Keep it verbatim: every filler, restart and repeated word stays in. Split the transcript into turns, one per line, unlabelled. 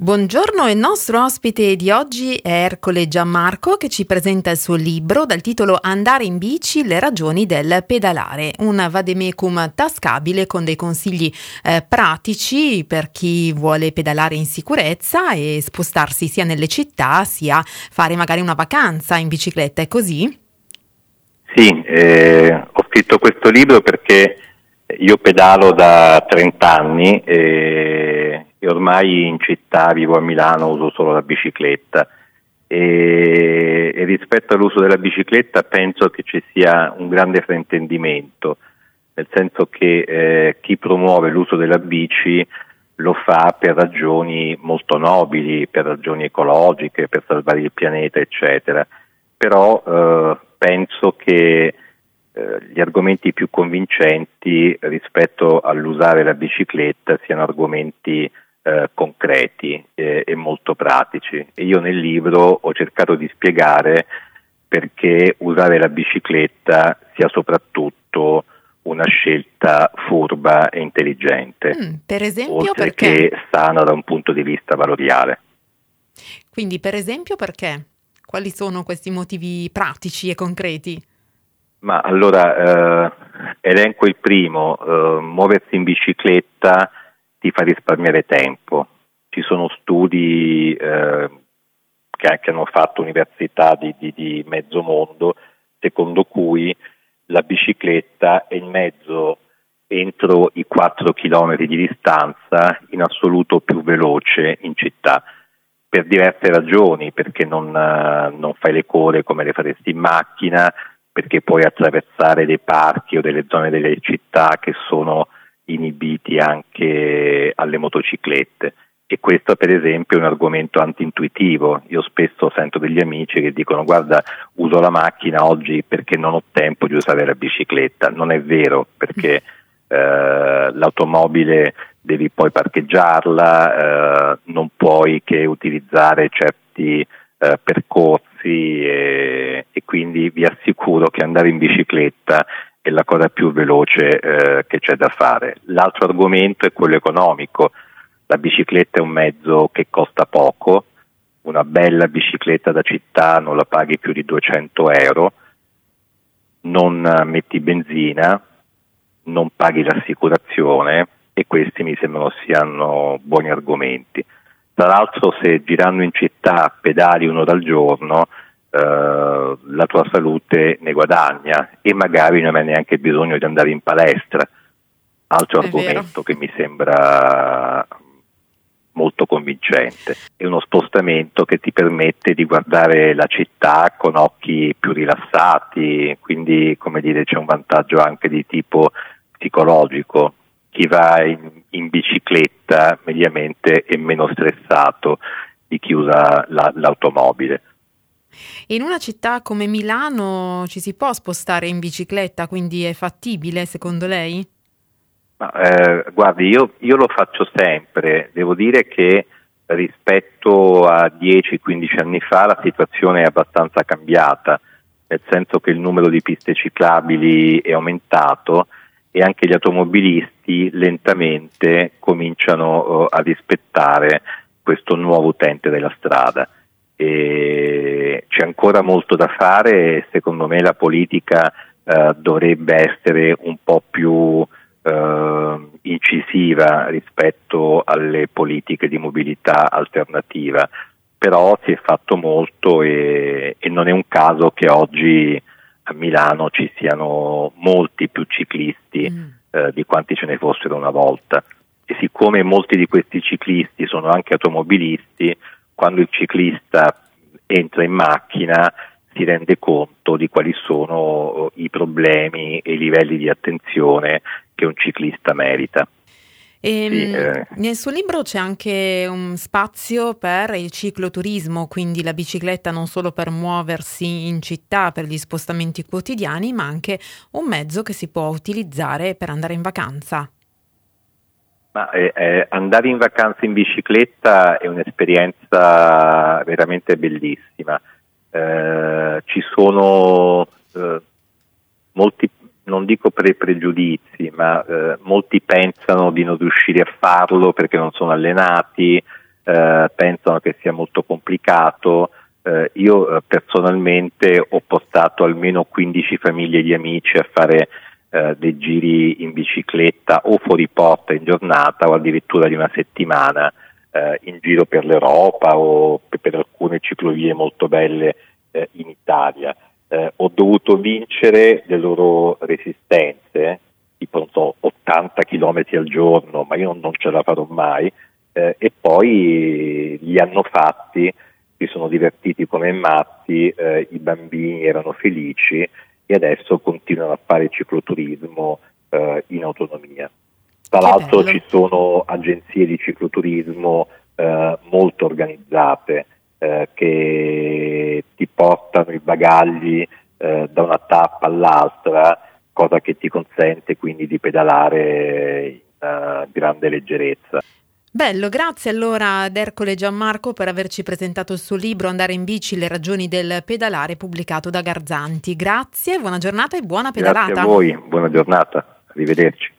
Buongiorno, il nostro ospite di oggi è Ercole Gianmarco che ci presenta il suo libro dal titolo Andare in bici, le ragioni del pedalare, un vademecum tascabile con dei consigli eh, pratici per chi vuole pedalare in sicurezza e spostarsi sia nelle città sia fare magari una vacanza in bicicletta, è così?
Sì, eh, ho scritto questo libro perché io pedalo da trenta anni e, e ormai in città, vivo a Milano, uso solo la bicicletta e, e rispetto all'uso della bicicletta penso che ci sia un grande fraintendimento, nel senso che eh, chi promuove l'uso della bici lo fa per ragioni molto nobili, per ragioni ecologiche, per salvare il pianeta, eccetera. Però eh, penso che eh, gli argomenti più convincenti rispetto all'usare la bicicletta siano argomenti eh, concreti eh, e molto pratici. E io nel libro ho cercato di spiegare perché usare la bicicletta sia soprattutto una scelta furba e intelligente,
Mm, per esempio
oltre
perché?
che sana da un punto di vista valoriale.
Quindi per esempio perché? Quali sono questi motivi pratici e concreti?
Ma allora, eh, elenco il primo, eh, muoversi in bicicletta ti fa risparmiare tempo. Ci sono studi eh, che, che hanno fatto università di, di, di mezzo mondo, secondo cui la bicicletta è il mezzo entro i quattro chilometri di distanza in assoluto più veloce in città, per diverse ragioni, perché non, non fai le code come le faresti in macchina, perché puoi attraversare dei parchi o delle zone delle città che sono inibiti anche alle motociclette. E questo per esempio è un argomento antintuitivo. Io spesso sento degli amici che dicono: guarda, uso la macchina oggi perché non ho tempo di usare la bicicletta. Non è vero, perché eh, l'automobile devi poi parcheggiarla, eh, non puoi che utilizzare certi eh, percorsi e, e quindi vi assicuro che andare in bicicletta è la cosa più veloce eh, che c'è da fare. L'altro argomento è quello economico. La bicicletta è un mezzo che costa poco, una bella bicicletta da città non la paghi più di duecento euro, non metti benzina, non paghi l'assicurazione e questi mi sembrano siano buoni argomenti. Tra l'altro, se girando in città pedali un'ora al giorno, eh, la tua salute ne guadagna e magari non hai neanche bisogno di andare in palestra. Altro
È
argomento
vero.
che mi sembra molto convincente. È uno spostamento che ti permette di guardare la città con occhi più rilassati, quindi, come dire, c'è un vantaggio anche di tipo psicologico. Chi va in, in bicicletta mediamente è meno stressato di chi usa la, l'automobile.
In una città come Milano ci si può spostare in bicicletta, quindi è fattibile secondo lei?
Ma, eh, guardi, io, io lo faccio sempre. Devo dire che rispetto a dieci quindici anni fa la situazione è abbastanza cambiata, nel senso che il numero di piste ciclabili è aumentato e anche gli automobilisti lentamente cominciano uh, a rispettare questo nuovo utente della strada. E c'è ancora molto da fare e secondo me la politica uh, dovrebbe essere un po' più Uh, incisiva rispetto alle politiche di mobilità alternativa, però si è fatto molto e, e non è un caso che oggi a Milano ci siano molti più ciclisti mm. uh, di quanti ce ne fossero una volta, e siccome molti di questi ciclisti sono anche automobilisti, quando il ciclista entra in macchina si rende conto di quali sono i problemi e i livelli di attenzione che un ciclista merita.
E,
sì, eh.
Nel suo libro c'è anche un spazio per il cicloturismo, quindi la bicicletta non solo per muoversi in città per gli spostamenti quotidiani, ma anche un mezzo che si può utilizzare per andare in vacanza.
Ma, eh, eh, andare in vacanza in bicicletta è un'esperienza veramente bellissima. Eh, ci sono eh, molti, non dico pre pregiudizi, ma eh, molti pensano di non riuscire a farlo perché non sono allenati, eh, pensano che sia molto complicato. Eh, io eh, personalmente ho portato almeno quindici famiglie di amici a fare eh, dei giri in bicicletta o fuori porta in giornata o addirittura di una settimana eh, in giro per l'Europa o per, per alcune ciclovie molto belle eh, in Italia. Eh, ho dovuto vincere le loro resistenze, tipo non so, ottanta chilometri al giorno, ma io non, non ce la farò mai, eh, e poi li hanno fatti, si sono divertiti come matti, eh, i bambini erano felici e adesso continuano a fare cicloturismo eh, in autonomia. Tra
Che
l'altro
bello.
ci sono agenzie di cicloturismo eh, molto organizzate eh, che ti portano i bagagli eh, da una tappa all'altra, cosa che ti consente quindi di pedalare in uh, grande leggerezza.
Bello, grazie allora ad Ercole Gianmarco per averci presentato il suo libro Andare in bici, le ragioni del pedalare, pubblicato da Garzanti. Grazie, buona giornata e buona pedalata.
Grazie a voi, buona giornata, arrivederci.